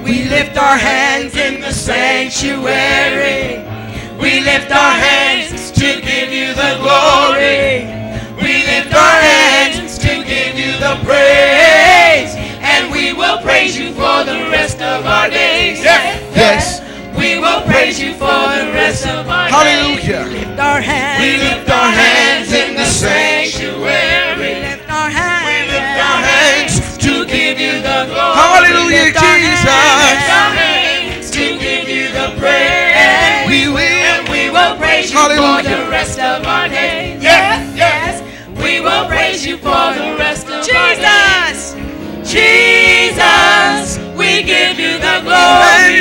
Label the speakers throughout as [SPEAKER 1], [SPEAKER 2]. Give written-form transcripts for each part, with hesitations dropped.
[SPEAKER 1] We lift our hands in the sanctuary. We lift our hands to give you the glory. We lift our hands to give you the praise. And we will praise you for the rest of our days.
[SPEAKER 2] Yes.
[SPEAKER 1] We will praise you for the rest of our days.
[SPEAKER 2] Hallelujah.
[SPEAKER 1] We lift our hands. We lift our hands in the sanctuary. We lift our hands. We lift our hands to give you the glory.
[SPEAKER 2] Hallelujah, Jesus.
[SPEAKER 1] We lift our hands to give you the praise.
[SPEAKER 2] We will.
[SPEAKER 1] And we will praise you for the rest of our days. Yes. We will praise you for the rest of our days. Jesus, we give you the glory.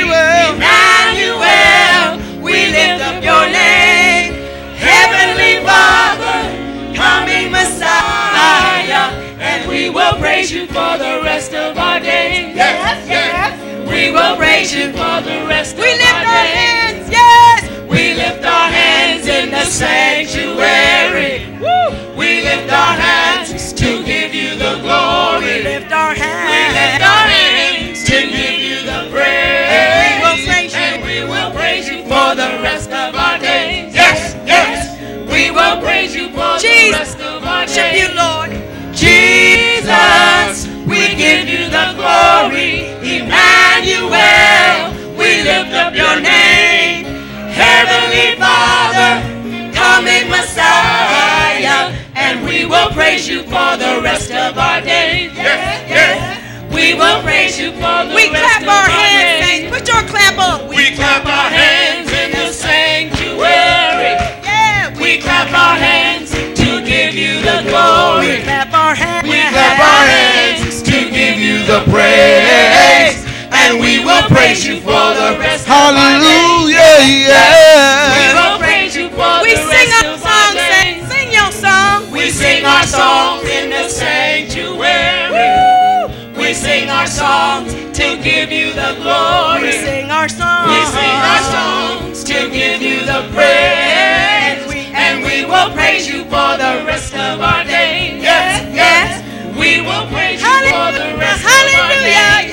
[SPEAKER 1] Emmanuel, we lift up your name. Heavenly Father, coming Messiah, and we will praise you for the rest of our days. Yes. We will praise you for the rest of our days. We lift our hands, yes. We lift our hands in the sanctuary. We lift our hands to give you the glory. We lift our hands. We lift our hands to give you the praise. And we will praise you for the rest of our days. Yes. We will praise you for the rest of our days. Worship you, Lord. Jesus, we give you the glory. Emmanuel, we lift up your name. Heavenly Father, coming Messiah, and we will praise you for the rest of our days. Yes. We will praise you for the rest of our days. We clap our hands, saints. Put your clap up. We clap our hands in the sanctuary. Yeah. We clap our hands to give you the glory. We clap our hands. We clap our hands to give you the praise. And we will praise you for the rest of our days.
[SPEAKER 2] Hallelujah, yeah.
[SPEAKER 1] We will praise you for the rest of our days. Sing your song. We sing our songs in the sanctuary. We sing our songs to give you the glory. We sing our songs. We sing our songs to give you the praise. And we will praise you for the rest of our days. Yes. We will praise you for the rest of our days.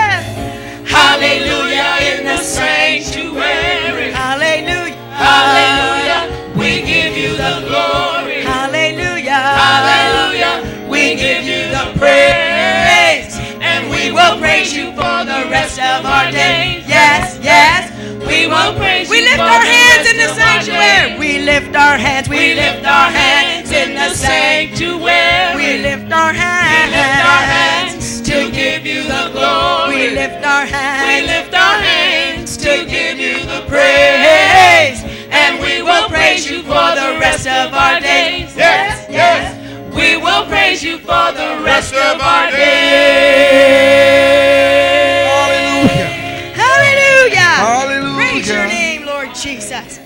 [SPEAKER 1] Hallelujah in the sanctuary. Hallelujah. We give you the glory. Hallelujah. We give you the praise. And we will praise you for the rest of our days. Yes. We will praise you. We lift our hands in the sanctuary. We lift our hands. We lift our hands in the sanctuary. We lift our hands. We lift our hands to give you the glory. We lift our hands. We lift our hands to give you the praise. And we will praise you for the rest of our days. Yes. We will praise you for the rest of our days.